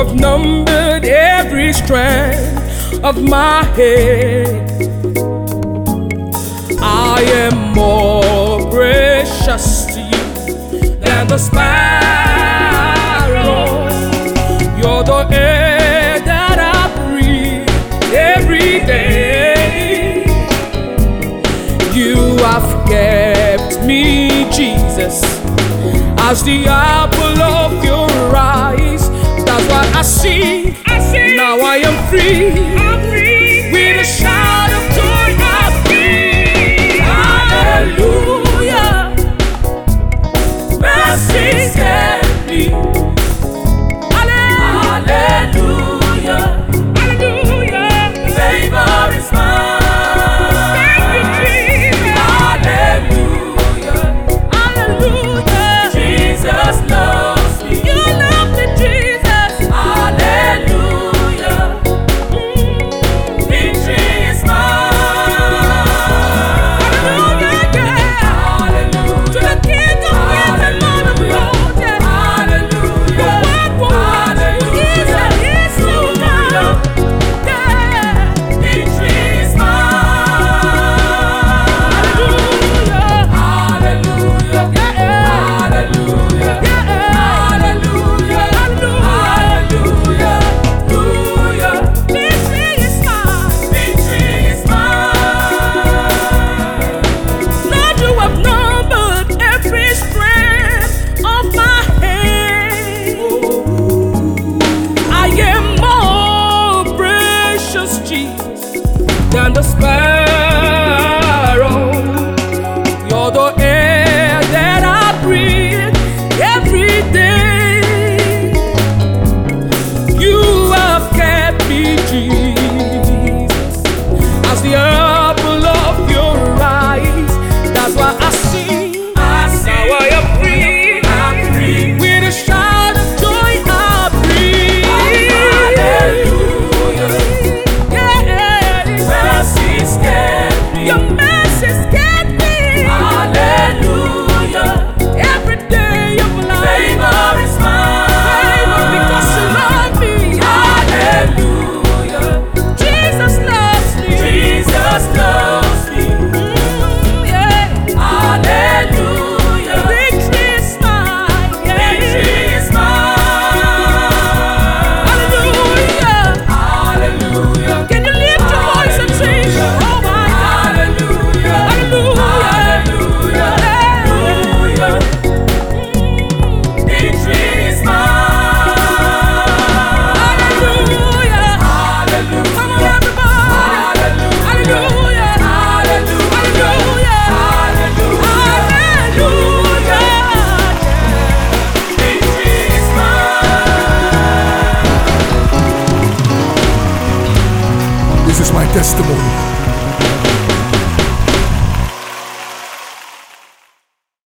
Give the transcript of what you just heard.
have numbered every strand of my hair, I am more precious to you than the sparrow. You're the air that I breathe every day. You have kept me, Jesus, as the apple of your eyes. That's why I sing. Now I am free. With a shout of joy I sing. Hallelujah. Mercy set me. Hallelujah. Hallelujah. Favor is mine. Thank you, Jesus. Hallelujah. Hallelujah. Jesus loves me. You love me, Jesus. Hallelujah. Victory is mine. Hallelujah, yeah. Hallelujah. To the King of Kings and Lord of Lords, yeah. Hallelujah. The word is you now. Yeah. Victory is mine. Hallelujah. Hallelujah. Yeah. Hallelujah. Yeah. Hallelujah. Hallelujah. Hallelujah. Victory is mine. Victory is mine. Lord, you have numbered every strand of my hair. I am more precious, Jesus, than the sparrow. You're the air that I breathe every day. You have kept me, Jesus, as the apple of your eyes. That's why I sing. Now I am free. With a shout of joy I breathe. Hallelujah. Yeah. Mercy's kept me. Your mercy's kept me. Hallelujah. Every day of life. Favor is mine. Because you love me. Hallelujah. Jesus loves me. Jesus loves me. Yeah. Hallelujah. Victory is mine. Yeah. Victory is mine. Hallelujah. Hallelujah. Can you lift your voice and sing? Oh my God. Hallelujah. Hallelujah. Hallelujah. Victory is mine. Hallelujah. Hallelujah. Come on, everybody. Hallelujah. Hallelujah. Hallelujah. Hallelujah. Victory is mine. This is my testimony.